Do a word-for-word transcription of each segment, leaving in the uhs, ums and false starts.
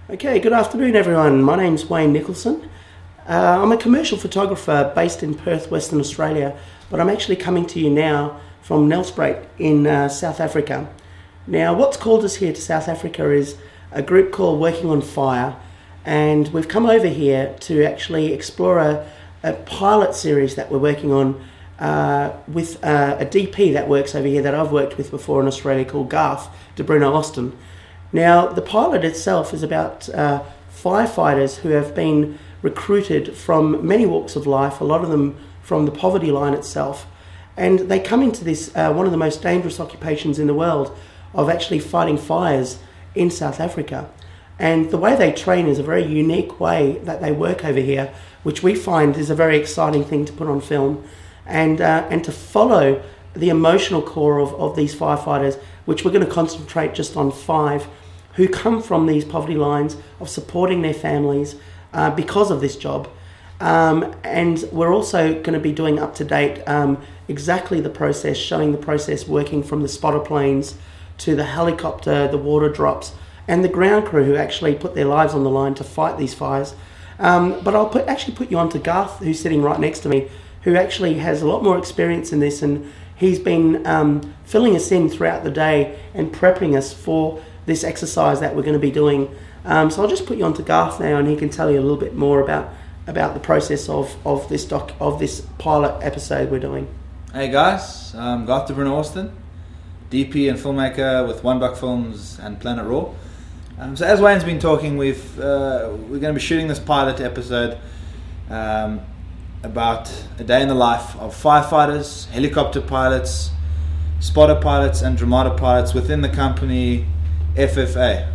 Okay, good afternoon everyone. My name's Wayne Nicholson. Uh, I'm a commercial photographer based in Perth, Western Australia, but I'm actually coming to you now from Nelspruit in uh, South Africa. Now, what's called us here to South Africa is a group called Working on Fire, and we've come over here to actually explore a, a pilot series that we're working on uh, with uh, a D P that works over here that I've worked with before in Australia called Garth de Bruno Austin. Now, the pilot itself is about uh, firefighters who have been recruited from many walks of life, a lot of them from the poverty line itself, and they come into this, uh, one of the most dangerous occupations in the world, of actually fighting fires in South Africa. And the way they train is a very unique way that they work over here, which we find is a very exciting thing to put on film, and, uh, and to follow the emotional core of, of these firefighters, which we're going to concentrate just on five, who come from these poverty lines of supporting their families uh, because of this job. Um, and we're also going to be doing up to date um, exactly the process, showing the process working from the spotter planes to the helicopter, the water drops, and the ground crew who actually put their lives on the line to fight these fires. Um, but I'll put, actually put you on to Garth, who's sitting right next to me, who actually has a lot more experience in this, and he's been um, filling us in throughout the day and prepping us for this exercise that we're going to be doing. Um, so I'll just put you on to Garth now, and he can tell you a little bit more about about the process of, of this doc of this pilot episode we're doing. Hey guys, I'm Garth de Bruno Austin, D P and filmmaker with One Buck Films and Planet Raw. Um, so as Wayne's been talking, we've uh, we're going to be shooting this pilot episode um, about a day in the life of firefighters, helicopter pilots, spotter pilots, and Dramata pilots within the company F F A.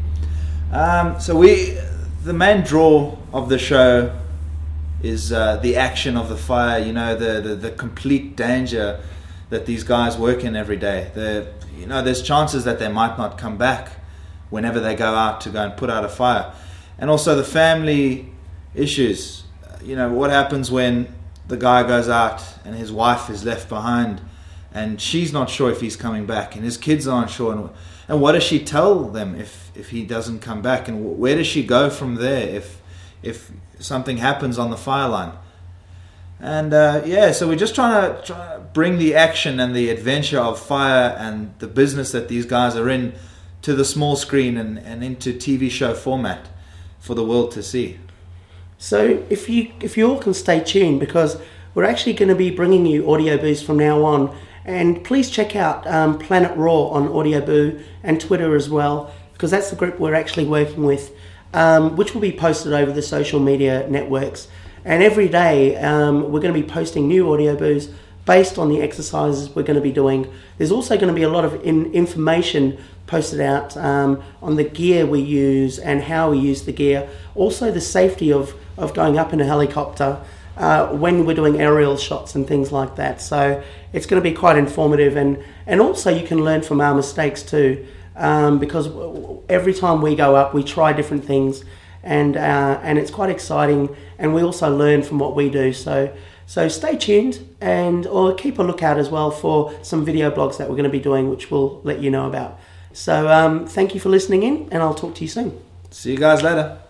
Um, so we, the main draw of the show is uh, the action of the fire. You know, the, the the complete danger that these guys work in every day. The you know, there's chances that they might not come back whenever they go out to go and put out a fire, and also the family issues. You know, what happens when the guy goes out and his wife is left behind, and she's not sure if he's coming back, and his kids aren't sure. And, and what does she tell them if, if he doesn't come back? And where does she go from there if if something happens on the fire line? And uh, yeah, so we're just trying to, try to bring the action and the adventure of fire and the business that these guys are in to the small screen and, and into T V show format for the world to see. So if you if you all can stay tuned, because we're actually going to be bringing you Audio Boos from now on. And please check out um, Planet Raw on Audio Boo and Twitter as well, because that's the group we're actually working with, um, which will be posted over the social media networks. And every day um, we're going to be posting new Audio Boos based on the exercises we're going to be doing. There's also going to be a lot of in- information posted out um, on the gear we use and how we use the gear. Also the safety of, of going up in a helicopter uh, when we're doing aerial shots and things like that. So it's going to be quite informative, and, and also you can learn from our mistakes too, um, because every time we go up we try different things, and uh, and it's quite exciting, and we also learn from what we do. So so stay tuned, and or keep a lookout as well for some video blogs that we're going to be doing, which we'll let you know about. So um, thank you for listening in, and I'll talk to you soon. See you guys later.